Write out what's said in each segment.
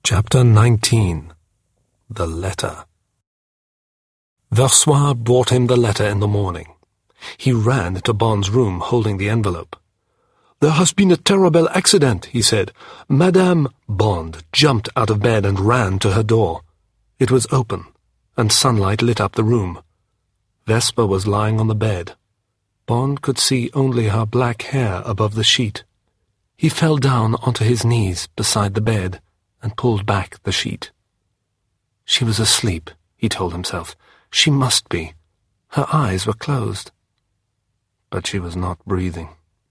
Chapter 19. The Letter. Versoix brought him the letter in the morning. He ran into Bond's room, holding the envelope. "There has been a terrible accident," he said. "Madame—" Bond jumped out of bed and ran to her door. It was open, and sunlight lit up the room. Vesper was lying on the bed. Bond could see only her black hair above the sheet. He fell down onto his knees beside the bed and pulled back the sheet. She was asleep, he told himself. She must be. Her eyes were closed. But she was not breathing.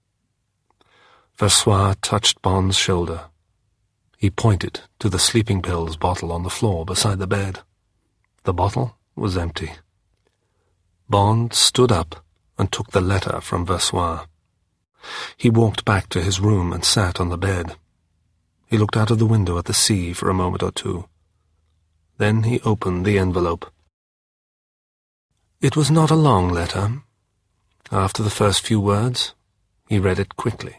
Versoix touched Bond's shoulder. He pointed to the sleeping pills bottle on the floor beside the bed. The bottle was empty. Bond stood up and took the letter from Versoix. He walked back to his room and sat on the bed. He looked out of the window at the sea for a moment or two. Then he opened the envelope. It was not a long letter. After the first few words, he read it quickly.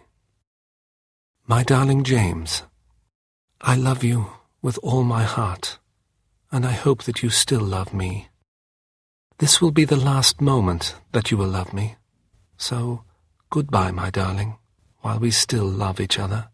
"My darling James, I love you with all my heart, and I hope that you still love me. This will be the last moment that you will love me. So, goodbye, my darling, while we still love each other.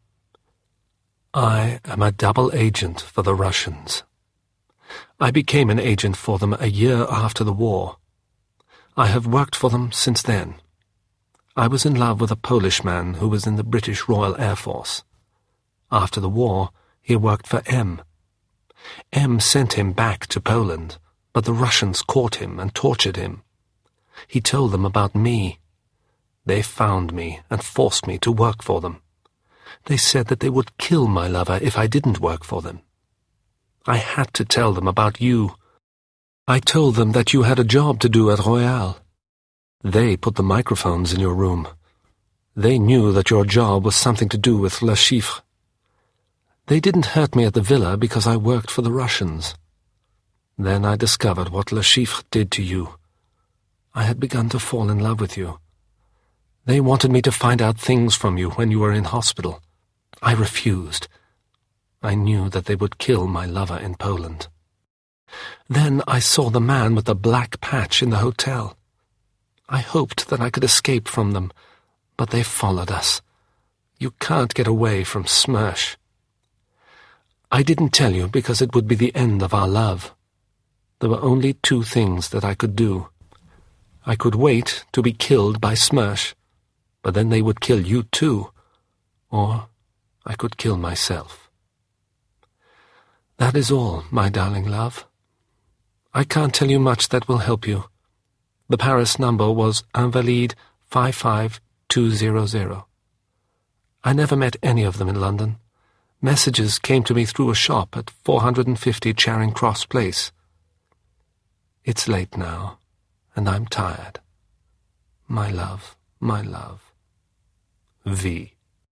I am a double agent for the Russians. I became an agent for them a year after the war. I have worked for them since then. I was in love with a Polish man who was in the British Royal Air Force. After the war, he worked for M. M sent him back to Poland, but the Russians caught him and tortured him. He told them about me. They found me and forced me to work for them. They said that they would kill my lover if I didn't work for them. I had to tell them about you. I told them that you had a job to do at Royal. They put the microphones in your room. They knew that your job was something to do with Le Chiffre. They didn't hurt me at the villa because I worked for the Russians. Then I discovered what Le Chiffre did to you. I had begun to fall in love with you. They wanted me to find out things from you when you were in hospital. I refused. I knew that they would kill my lover in Poland. Then I saw the man with the black patch in the hotel. I hoped that I could escape from them, but they followed us. You can't get away from Smersh. I didn't tell you because it would be the end of our love. There were only two things that I could do. I could wait to be killed by Smersh, but then they would kill you too, or I could kill myself. That is all, my darling love. I can't tell you much that will help you. The Paris number was Invalide 55200. I never met any of them in London. Messages came to me through a shop at 450 Charing Cross Place. It's late now, and I'm tired. My love, my love. V.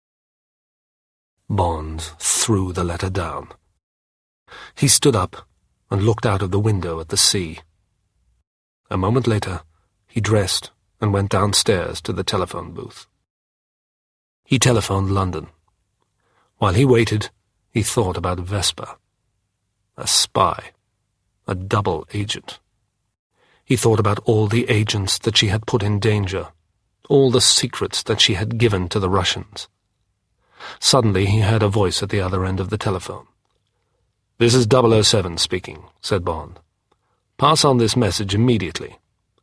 Bond threw the letter down. He stood up and looked out of the window at the sea. A moment later, he dressed and went downstairs to the telephone booth. He telephoned London. While he waited, he thought about Vesper. A spy. A double agent. He thought about all the agents that she had put in danger, all the secrets that she had given to the Russians. Suddenly he heard a voice at the other end of the telephone. "This is 007 speaking," said Bond. "Pass on this message immediately.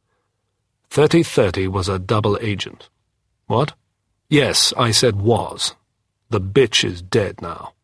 3030 was a double agent." "What?" "Yes, I said was. The bitch is dead now."